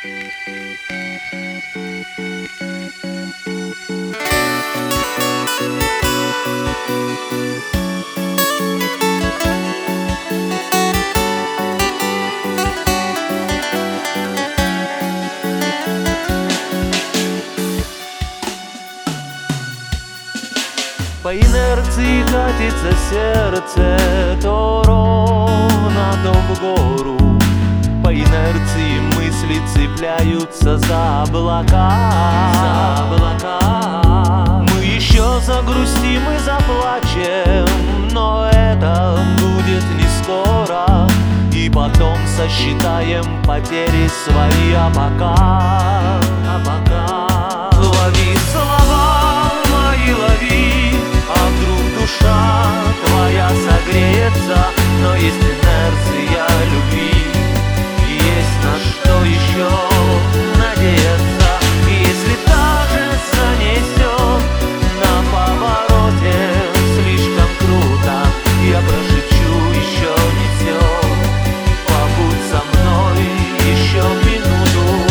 По инерции катится сердце то ровно, то в гору. По инерции мысли цепляются за облака. Мы еще загрустим и заплачем, но это будет не скоро. И потом сосчитаем потери свои, а пока лови слова мои, лови. А вдруг душа твоя согреется? Но есть инерция любви, есть на что еще надеяться. И если даже занесет на повороте слишком круто, я прошепчу еще не все. Побудь со мной еще минуту.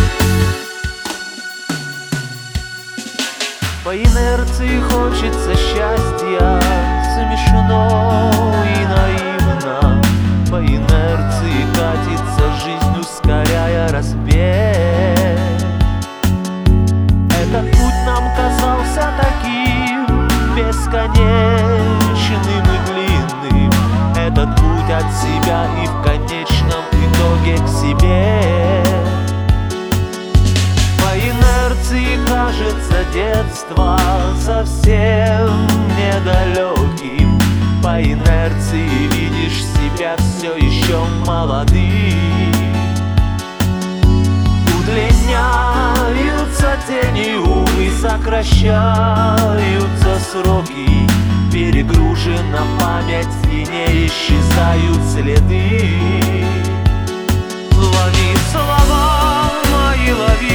По инерции хочется счастья, смешно и наивно. По инерции катится жизнь, ускоряя разбег. Этот путь нам казался таким бесконечным и длинным. Этот путь от себя и в конечном итоге к себе. По инерции кажется детство совсем недалеким. По инерции видишь себя все еще молодым. Удлиняются тени, увы, сокращаются сроки. Перегружена память и не исчезают следы. Лови слова мои, лови.